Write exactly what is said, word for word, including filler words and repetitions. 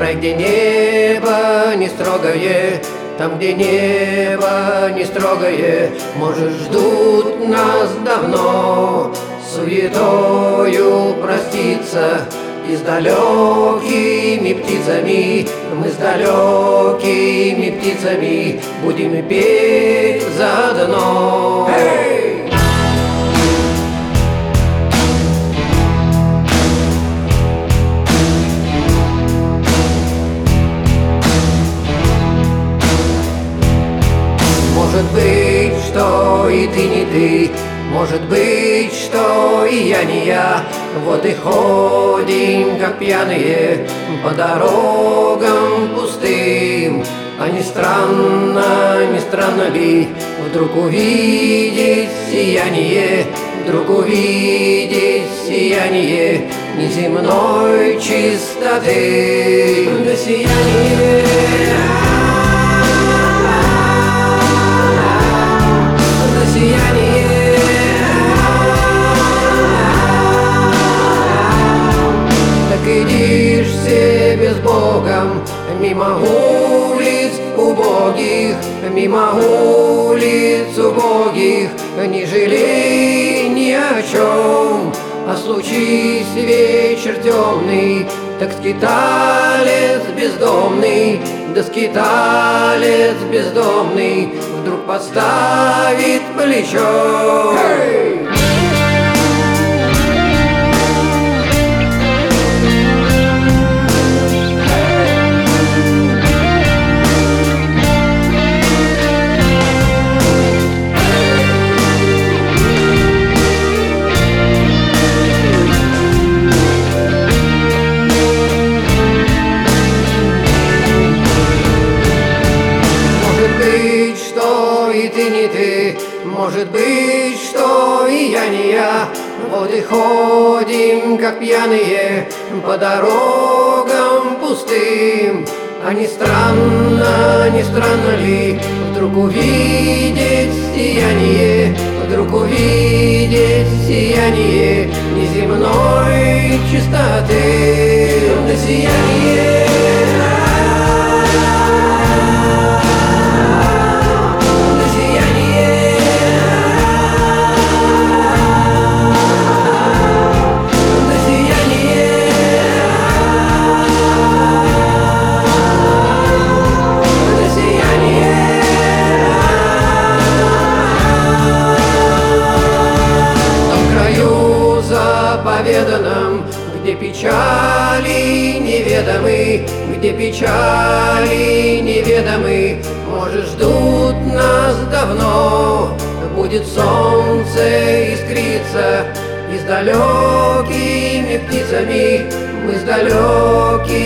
край, где небо не строгое, там, где небо не строгое, может, ждут нас давно, суетою проститься. И с далекими птицами, мы с далекими птицами будем петь заодно. Hey! Может быть, что и ты не ты, может быть, что и я не я. Вот и ходим, как пьяные, по дорогам пустым. А не странно, не странно ли вдруг увидеть сияние, вдруг увидеть сияние неземной чистоты. Да сияние, да сияние. Идишь себе с Богом мимо улиц убогих, мимо улиц убогих, не жалей ни о чем. А случись вечер темный, так скиталец бездомный, да скиталец бездомный вдруг подставит плечо. Hey! И ты не ты, может быть, что и я не я. Вот и ходим, как пьяные, по дорогам пустым. А не странно, не странно ли вдруг увидеть сияние, вдруг увидеть сияние неземной чистоты. Да сияние. Заповеданном, где печали неведомы, где печали неведомы, может, ждут нас давно. Будет солнце искриться, и с далекими птицами, мы с далекими